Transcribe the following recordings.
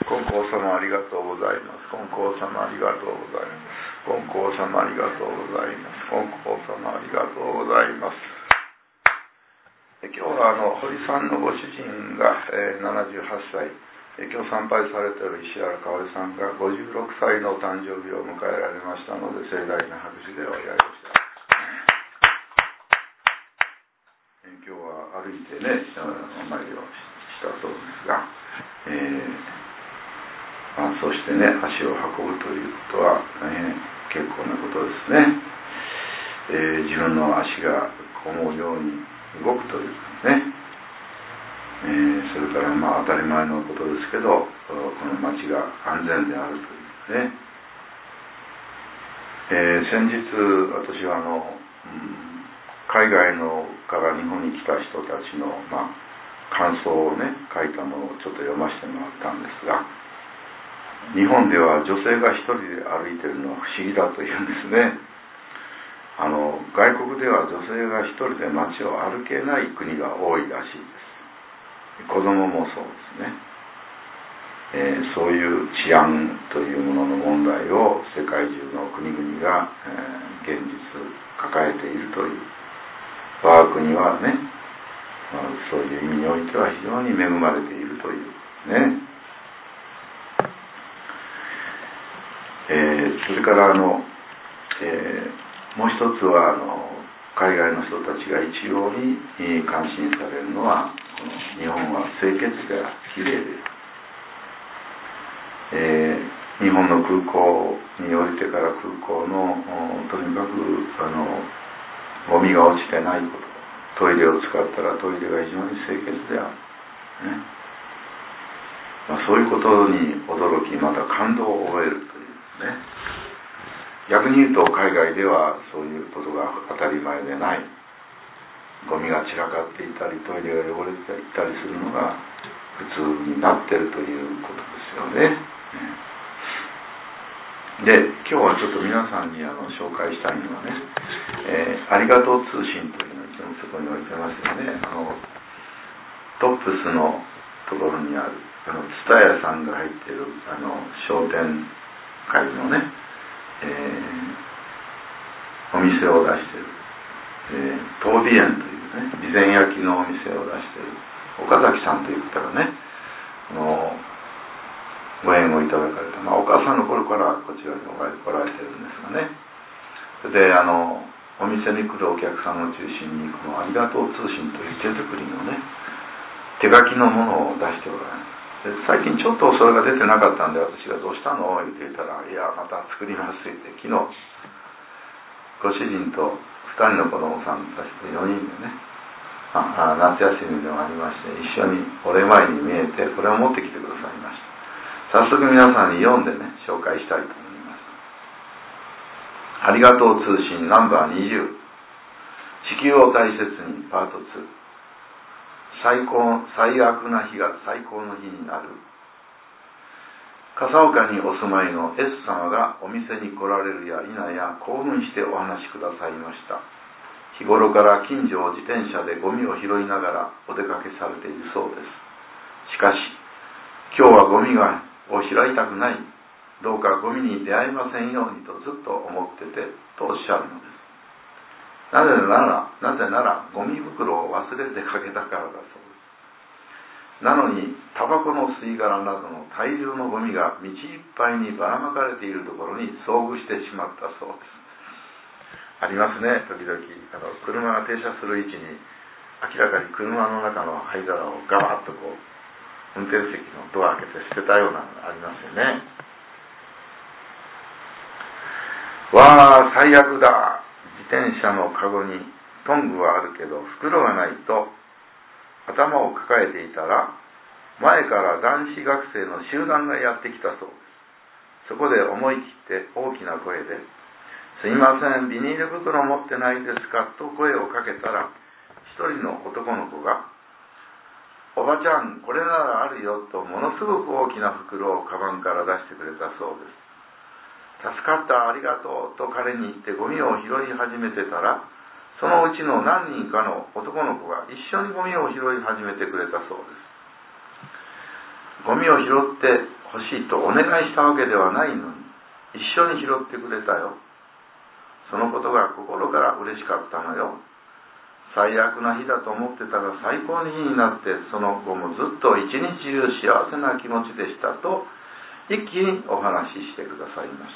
金光様ありがとうございます。金光様ありがとうございます。金光様ありがとうございます。金光様ありがとうございます。今日は堀さんのご主人が、78歳、今日参拝されている石原香織さんが56歳の誕生日を迎えられましたので、盛大な拍手でお祝いをした。今日は歩いてね、お参りをしたそうですが、そしてね、足を運ぶということは大変結構なことですね。自分の足が思うように動くというかね、それから当たり前のことですけど、この町が安全であるというね。先日私は海外のから日本に来た人たちの、感想をね書いたのをちょっと読ませてもらったんですが、日本では女性が一人で歩いているのは不思議だというんですね。外国では女性が一人で街を歩けない国が多いらしいです。子供もそうですね。そういう治安というものの問題を世界中の国々が、現実抱えているという、我が国はね、そういう意味においては非常に恵まれているというね。それからもう一つは海外の人たちが一様に関心されるのは、日本は清潔できれいで、日本の空港に降りてから空港のとにかくゴミが落ちてないこと、トイレを使ったらトイレが非常に清潔である、ね。そういうことに驚き、また感動を覚えるというね。逆に言うと海外ではそういうことが当たり前でない、ゴミが散らかっていたりトイレが汚れていたりするのが普通になっているということですよね。で、今日はちょっと皆さんに紹介したいのはね、ありがとう通信というのをいつもそこに置いてますよね。トップスのところにある蔦屋さんが入っている商店会のね、お店を出している、東美園というね、備前焼きのお店を出している岡崎さんという方がね、ご縁をいただかれた、お母さんの頃からこちらに来られているんですがね。それでお店に来るお客さんを中心にこのありがとう通信という手作りのね、手書きのものを出しておられます。最近ちょっとそれが出てなかったんで、私がどうしたの言って言ったら、いやまた作りますって言って、昨日ご主人と2人の子供さんたちと4人でね、夏休みでもありまして、一緒にお礼参りに見えてこれを持ってきてくださいました。早速皆さんに読んでね紹介したいと思います。ありがとう通信ナンバー20、地球を大切にパート2、最悪な日が最高の日になる。笠岡にお住まいの S 様がお店に来られるや否や興奮してお話しくださいました。日頃から近所を自転車でゴミを拾いながらお出かけされているそうです。しかし今日はゴミを拾いたくない、どうかゴミに出会えませんようにとずっと思っててとおっしゃるのです。なぜならゴミ袋を忘れてかけたからだそうです。なのにタバコの吸い殻などの大量のゴミが道いっぱいにばらまかれているところに遭遇してしまったそうです。ありますね、時々車が停車する位置に明らかに車の中の灰皿をガバッと運転席のドア開けて捨てたようなのがありますよね。わあ最悪だ、自転車のカゴにトングはあるけど袋がないと頭を抱えていたら、前から男子学生の集団がやってきたそうです。そこで思い切って大きな声で、すいませんビニール袋持ってないですかと声をかけたら、一人の男の子が、おばちゃんこれならあるよとものすごく大きな袋をカバンから出してくれたそうです。助かった、ありがとうと彼に言ってゴミを拾い始めてたら、そのうちの何人かの男の子が一緒にゴミを拾い始めてくれたそうです。 ゴミを拾ってほしいとお願いしたわけではないのに、一緒に拾ってくれたよ。そのことが心から嬉しかったのよ。最悪な日だと思ってたが最高の日になって、その後もずっと一日中幸せな気持ちでしたと一気にお話ししてくださいました。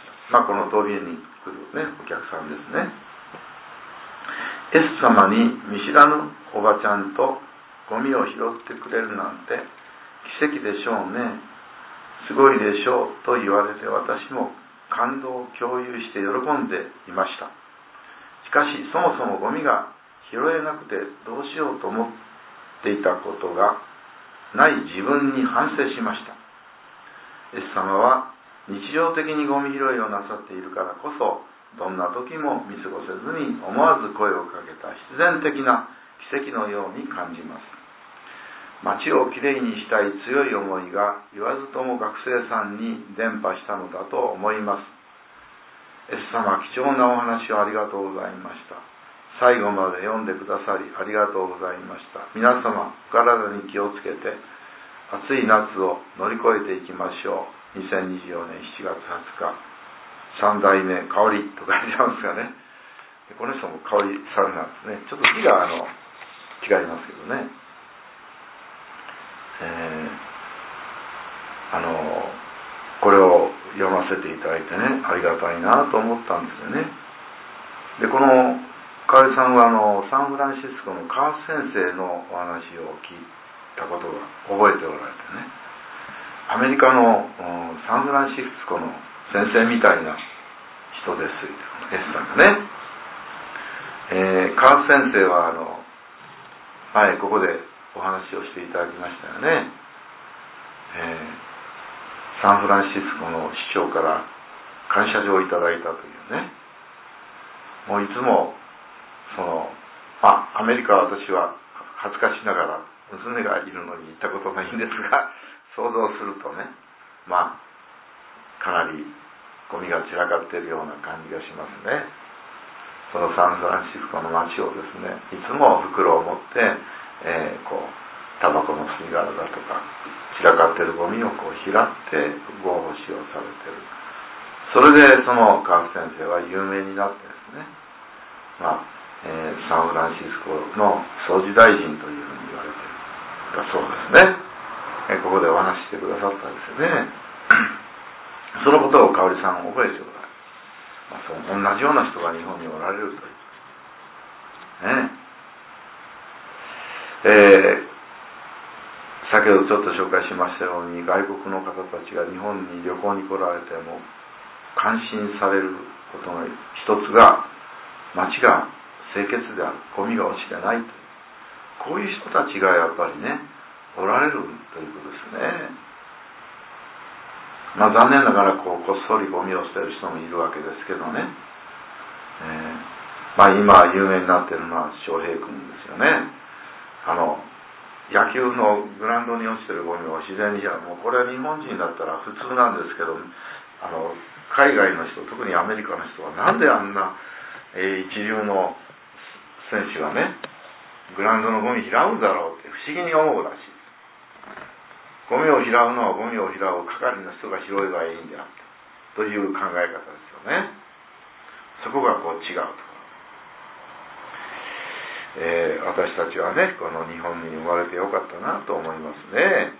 この旅に来るお客さんですね。イエス様に見知らぬおばちゃんとゴミを拾ってくれるなんて奇跡でしょうね、すごいでしょうと言われて、私も感動を共有して喜んでいました。しかしそもそもゴミが拾えなくてどうしようと思っていたことがない自分に反省しました。イエス様は日常的にゴミ拾いをなさっているからこそ、どんな時も見過ごせずに思わず声をかけた必然的な奇跡のように感じます。街をきれいにしたい強い思いが言わずとも学生さんに伝播したのだと思います。イエス様、貴重なお話をありがとうございました。最後まで読んでくださりありがとうございました。皆様、お体に気をつけて暑い夏を乗り越えていきましょう。2024年7月20日、三代目香りと書いてますがね。この人も香りさんなんですね。ちょっと字が違いますけどね。これを読ませていただいてね、ありがたいなと思ったんですよね。で、この香りさんはサンフランシスコのカー先生のお話を聞いたことが覚えておられてね、アメリカのサンフランシスコの先生みたいな人です。エスさんがね、カー先生は前ここでお話をしていただきましたよね。サンフランシスコの市長から感謝状をいただいたというね。もういつもアメリカは私は恥ずかしながら娘がいるのに行ったことないんですが、想像するとね、かなりゴミが散らかっているような感じがしますね。そのサンフランシスコの街をですね、いつも袋を持って、タバコの吸い殻だとか散らかっているゴミを拾ってご奉仕をされている。それでそのカーフ先生は有名になってですね、サンフランシスコの掃除大臣というふうに言われているそうですね。ここでお話ししてくださったんですよね。そのことを香織さん覚えてください。同じような人が日本におられるというね。先ほどちょっと紹介しましたように、外国の方たちが日本に旅行に来られても感心されることの一つが、街が清潔である、ゴミが落ちてないという、こういう人たちがやっぱりねおられるということですね。残念ながらこっそりゴミを捨てる人もいるわけですけどね。今有名になっているのは翔平君ですよね。野球のグラウンドに落ちてるゴミを自然にもうこれは日本人だったら普通なんですけど、海外の人、特にアメリカの人はなんであんな、一流の選手がねグラウンドのゴミ拾うんだろうって不思議に思うらしい。ゴミを拾うのはゴミを拾う係の人が拾えばいいんであったという考え方ですよね。そこが違うと。私たちはね、この日本に生まれてよかったなと思いますね。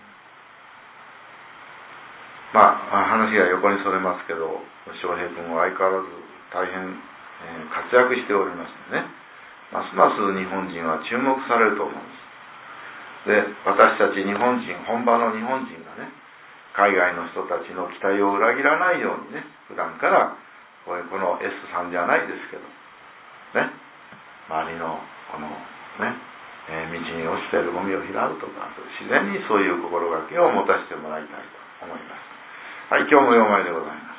話が横にそれますけど、翔平君は相変わらず大変、活躍しておりましてね、ますます日本人は注目されると思うんです。で、私たち日本人、本場の日本人がね、海外の人たちの期待を裏切らないようにね、普段からこの S さんじゃないですけどね、周りの道に落ちているゴミを拾うとか、自然にそういう心がけを持たせてもらいたいと思います。はい、今日も4枚でございます。